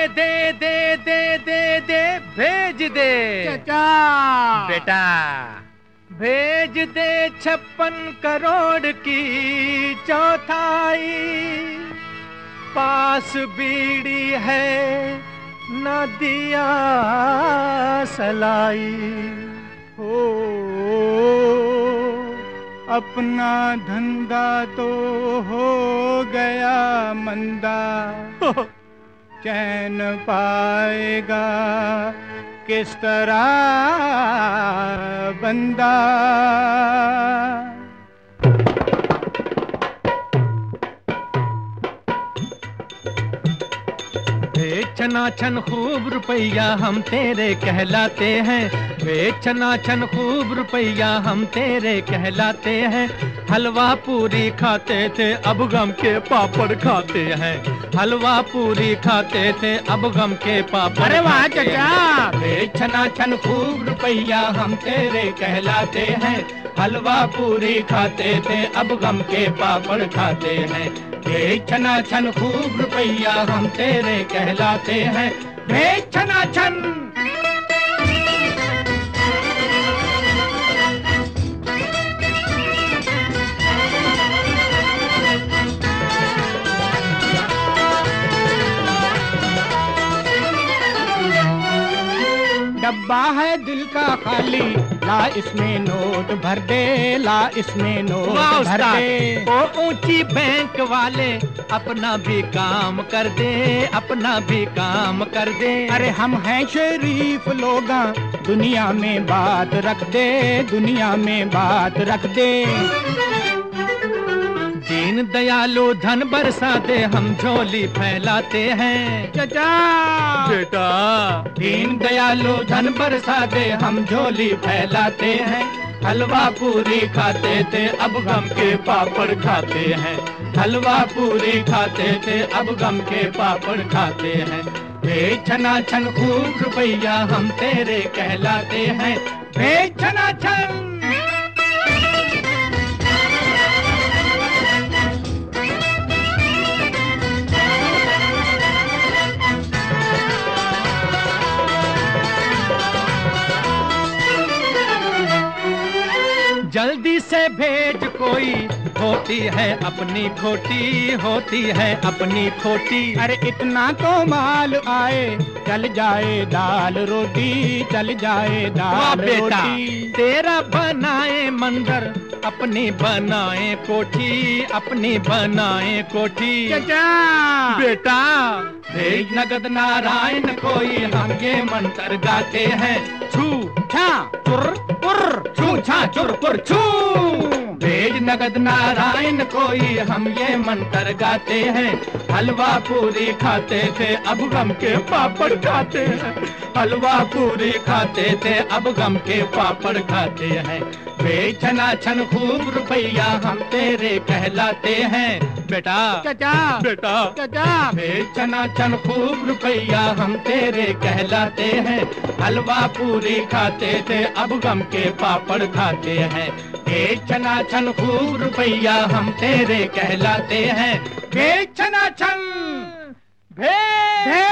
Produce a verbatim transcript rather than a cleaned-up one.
दे दे दे दे दे भेज दे चाचा। बेटा भेज दे छप्पन करोड़ की चौथाई, पास बीड़ी है न दिया सलाई। हो अपना धंधा तो हो गया मंदा, चैन पाएगा किस तरह बंदा। छना छन खूब रुपया हम तेरे कहलाते हैं, बेचना छन खूब रुपया हम तेरे कहलाते हैं। हलवा पूरी खाते थे अब गम के पापड़ खाते हैं, हलवा पूरी खाते थे अब गम के पापड़। अरे वाह चाचा। बेचना छन खूब रुपया हम तेरे कहलाते हैं, हलवा पूरी खाते थे अब गम के पापड़ खाते हैं। बेचना छन खूब रुपया हम तेरे कहलाते हैं, बेचना छन। डब्बा है दिल का खाली, ला इसमें नोट भर दे, ला इसमें नोट भर दे। ओ ऊंची बैंक वाले अपना भी काम कर दे, अपना भी काम कर दे। अरे हम हैं शरीफ लोग, दुनिया में बात रख दे, दुनिया में बात रख दे। दीन दयालु धन बरसाते हम झोली फैलाते हैं चाचा। बेटा दीन दयालु धन बरसाते हम झोली फैलाते हैं। हलवा पूरी खाते थे अब गम के पापड़ खाते हैं, हलवा पूरी खाते थे अब गम के पापड़ खाते हैं। बेचना छन खूब रुपया हम तेरे कहलाते हैं, बेचना छन। जल्दी से भेज कोई, होती है अपनी खोटी, होती है अपनी खोटी। अरे इतना तो माल आए, चल जाए दाल रोटी, चल जाए दाल बेटा रोटी। तेरा बनाए मंदिर अपनी बनाए कोठी, अपनी बनाए कोठी। चाचा बेटा भेज नगद नारायण कोई, हम ये मंत्र गाते हैं। छू छा चुर पुर, छू छा चुर पुर छू। भेज नगद नारायण कोई, हम ये मंत्र गाते हैं। हलवा पूरी खाते थे अब गम के पापड़ खाते हैं, हलवा पूरी खाते थे अब गम के पापड़ खाते हैं। बेचना छन खूब रुपया हम तेरे कहलाते हैं। बेटा चाचा बेटा चाचा। बेचना छन खूब रुपया हम तेरे कहलाते हैं। हलवा पूरी खाते थे अब गम के पापड़ खाते हैं। बेचना छन खूब रुपया हम तेरे कहलाते हैं, बेचना छन। भे